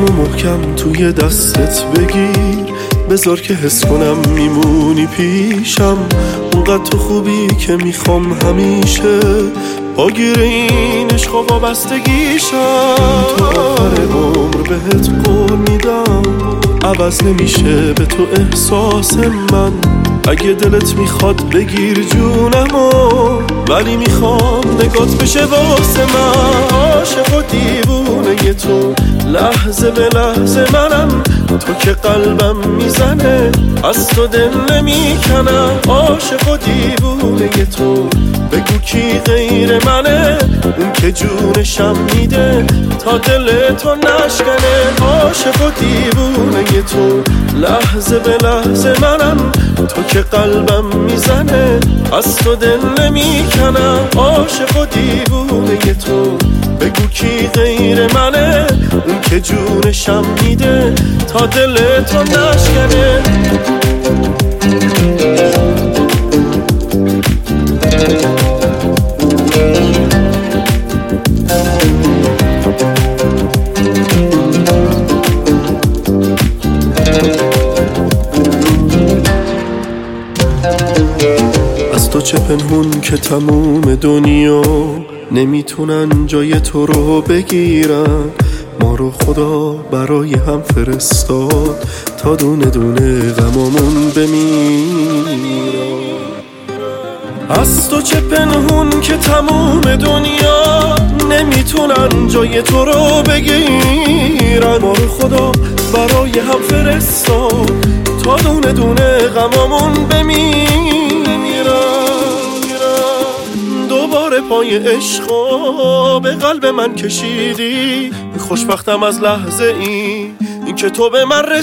دستمو محکم توی دستت بگیر، بذار که حس کنم میمونی پیشم. اونقدر تو خوبی که میخوام همیشه پاگیر این عشق و وابستگیشم. تو آخر عمر بهت قول میدم عوض نمیشه به تو احساس من. اگه دلت میخواد بگیر جونمو، ولی میخوام نگات بشه واسه من. عاشق و دیوونه تو لحظه به لحظه منم، تو که قلبم میزنه از تو دل نمیکنم. عاشق و دیوونه تو بگو کی غیر منه، اون که جونشم میده تا دل تو نشکنه. عاشق و دیوونه تو لحظه به لحظه منم، تو که قلبم میزنه از تو دل نمیکنم. عاشق و دیوونه تو بگو کی غیر منه، اون که جونشم میده تا دل تو نشکنه. از تو چه پنهون که تموم دنیا نمیتونن جای تو رو بگیرن. ما رو خدا برای هم فرستاد تا دونه دونه غمامون بمیرن. از تو چه پنهون که تموم دنیا نمیتونن جای تو رو بگیرن. ما رو خدا برای هم فرستاد تا دونه دونه غمامون بمیرن. دوباره پای عشقا به قلب من کشیدی، خوشبختم از لحظه این که تو به من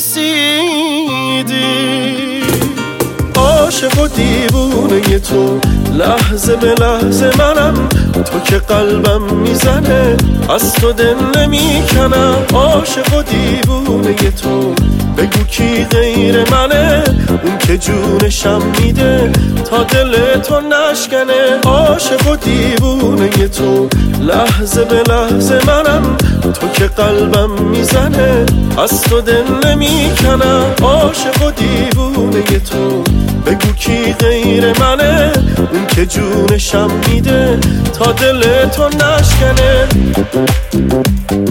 رسیدی. عاشق و دیوونه تو لحظه به لحظه منم، تو که قلبم میزنه از تو دل نمیکنم. عاشق و دیوونه تو بگو کی غیر منه، اون که جونشم میده تا دل تو نشکنه. عاشق و دیوونه تو لحظه به لحظه منم، تو که قلبم میزنه از تو دل نمیکنم. عاشق و دیوونه تو بگو کی غیر منه، اون که جونشم میده تا دل تو نشکنه.